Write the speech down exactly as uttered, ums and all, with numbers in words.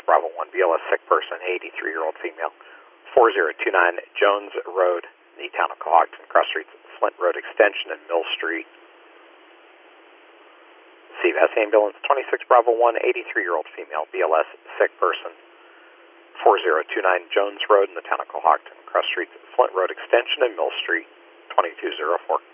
Bravo one, B L S sick person, eighty-three-year-old female, four zero two nine Jones Road, the town of Cohocton, cross streets, Flint Road Extension and Mill Street. C V S ambulance, twenty-six Bravo one, eighty-three-year-old female, B L S sick person, four zero two nine Jones Road in the town of Cohocton, cross streets, Flint Road Extension and Mill Street, twenty-two oh four.